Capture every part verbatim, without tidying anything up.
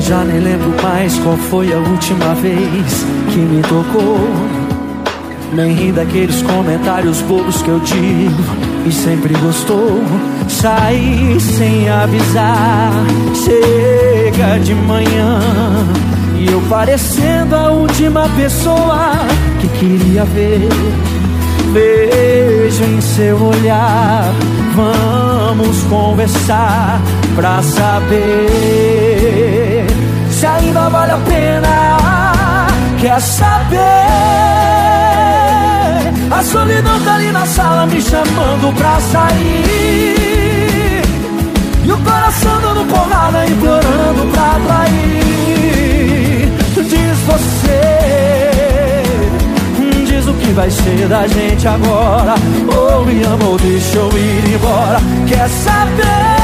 já nem lembro mais qual foi a última vez que me tocou. Nem ri daqueles comentários bobos que eu digo e sempre gostou. Saí sem avisar, chega de manhã e eu parecendo a última pessoa que queria ver. Vejo em seu olhar, vamos conversar pra saber se ainda vale a pena. Quer saber? A solidão tá ali na sala me chamando pra sair, e o coração dando porrada, implorando pra atrair. Diz você, diz o que vai ser da gente agora. Ou me ama ou deixa eu ir embora. Quer saber?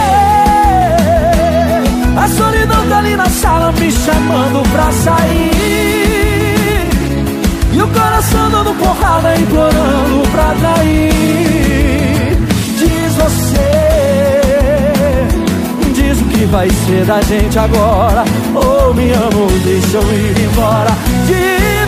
A solidão tá ali na sala me chamando pra sair, e o coração dando porrada, implorando pra atrair. Diz você, diz o que vai ser da gente agora. Ou me ama ou deixa eu ir embora. De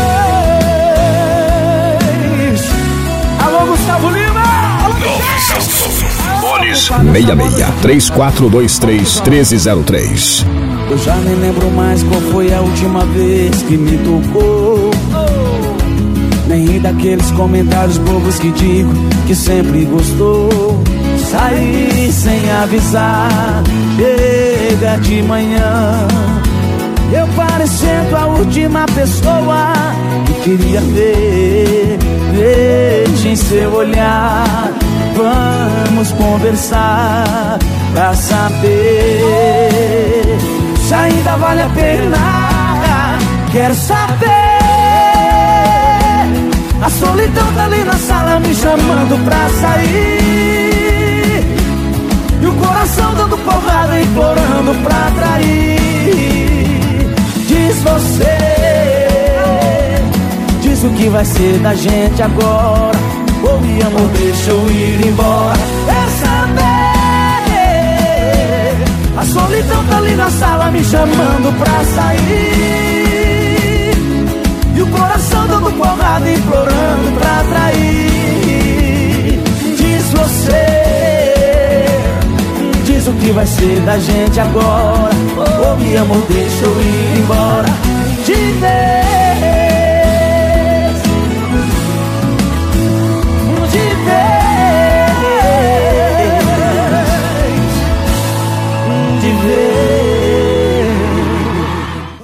vez. Alô, Gustavo Lima. Alô, Bones seis seis, três quatro dois três, um três zero três. Eu já nem lembro mais qual foi a última vez que me tocou. Nem ri daqueles comentários bobos que digo que sempre gostou. Saí sem avisar, chega de manhã, eu parecendo a última pessoa que queria ver. Vejo em seu olhar, vamos conversar pra saber se ainda vale a pena. Quero saber? A solidão tá ali na sala me chamando pra sair, e o coração dando porrada, implorando pra atrair. Diz você, diz o que vai ser da gente agora. Ou me ama ou deixa eu ir embora. Quer saber? A solidão tá ali na sala me chamando pra sair, e o coração dando porrada, implorando pra atrair. Diz você, diz o que vai ser da gente agora. Ou me ama ou deixa eu ir embora.